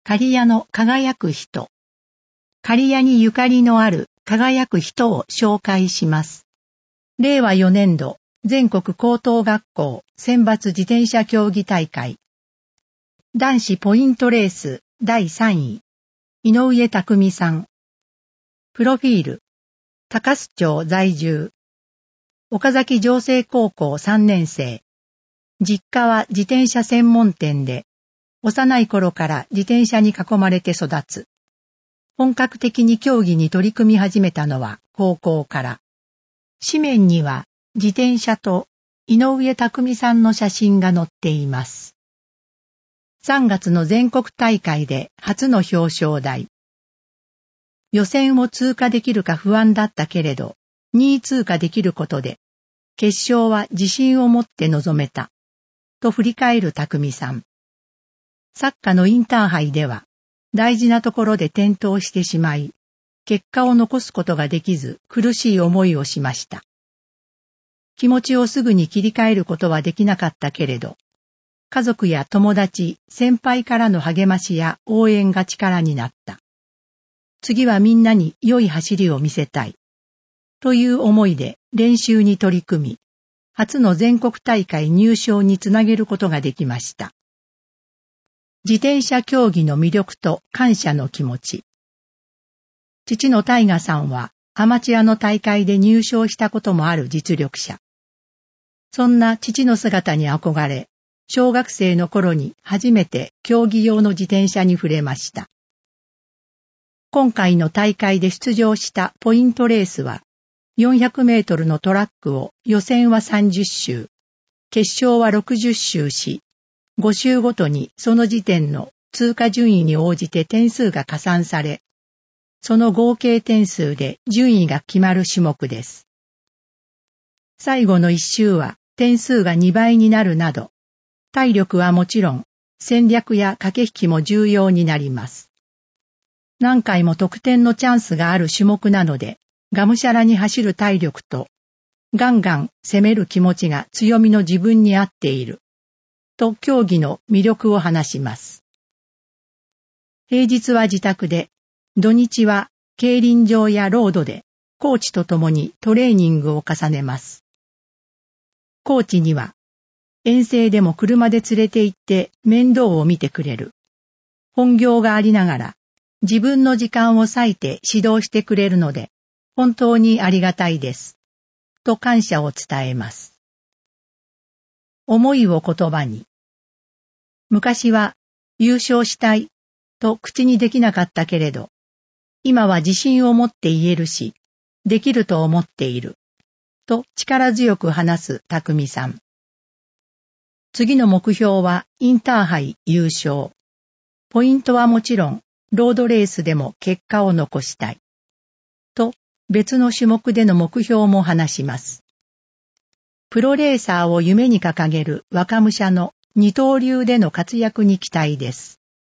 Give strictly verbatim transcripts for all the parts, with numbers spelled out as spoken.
刈谷の輝く人。刈谷にゆかりのある輝く人を紹介します。れいわよねんど全国高等学校選抜自転車競技大会。男子ポイントレースだいさんい。井上匠さん。プロフィール。高須町在住。岡崎城西高校さんねんせい。実家は自転車専門店で、幼い頃から自転車に囲まれて育つ。本格的に競技に取り組み始めたのは高校から。紙面には自転車と井上匠さんの写真が載っています。さんがつの全国大会で初の表彰台。予選を通過できるか不安だったけれど、にい通過できることで、決勝は自信を持って臨めた。と振り返る匠さん。サッカーのインターハイでは、大事なところで転倒してしまい、結果を残すことができず苦しい思いをしました。気持ちをすぐに切り替えることはできなかったけれど、家族や友達、先輩からの励ましや応援が力になった。次はみんなに良い走りを見せたい。という思いで練習に取り組み、初の全国大会入賞につなげることができました。自転車競技の魅力と感謝の気持ち。父の大河さんはアマチュアの大会で入賞したこともある実力者。そんな父の姿に憧れ、小学生の頃に初めて競技用の自転車に触れました。今回の大会で出場したポイントレースは、よんひゃくメートルのトラックを予選はさんじゅっしゅう、決勝はろくじゅっしゅうし、ごしゅうごとにその時点の通過順位に応じて点数が加算され、その合計点数で順位が決まる種目です。最後の一周は点数がにばいになるなど、体力はもちろん戦略や駆け引きも重要になります。何回も得点のチャンスがある種目なので、がむしゃらに走る体力と、ガンガン攻める気持ちが強みの自分に合っている。と競技の魅力を話します。平日は自宅で、土日は競輪場やロードでコーチと共にトレーニングを重ねます。コーチには遠征でも車で連れて行って面倒を見てくれる。本業がありながら自分の時間を割いて指導してくれるので本当にありがたいです。と感謝を伝えます。思いを言葉に。昔は優勝したいと口にできなかったけれど、今は自信を持って言えるし、できると思っている。と力強く話す匠さん。次の目標はインターハイ優勝。ポイントはもちろん、ロードレースでも結果を残したい。と別の種目での目標も話します。プロレーサーを夢に掲げる若武者の二刀流での活躍に期待です。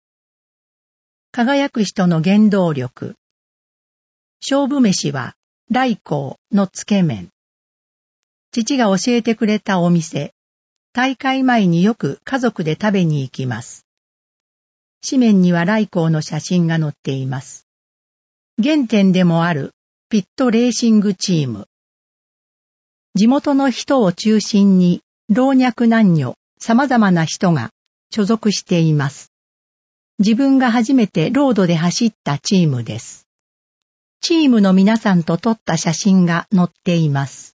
輝く人の原動力。勝負飯は来光のつけ麺。父が教えてくれたお店。大会前によく家族で食べに行きます。紙面には来光の写真が載っています。原点でもあるピットレーシングチーム。地元の人を中心に老若男女様々な人が所属しています。自分が初めてロードで走ったチームです。チームの皆さんと撮った写真が載っています。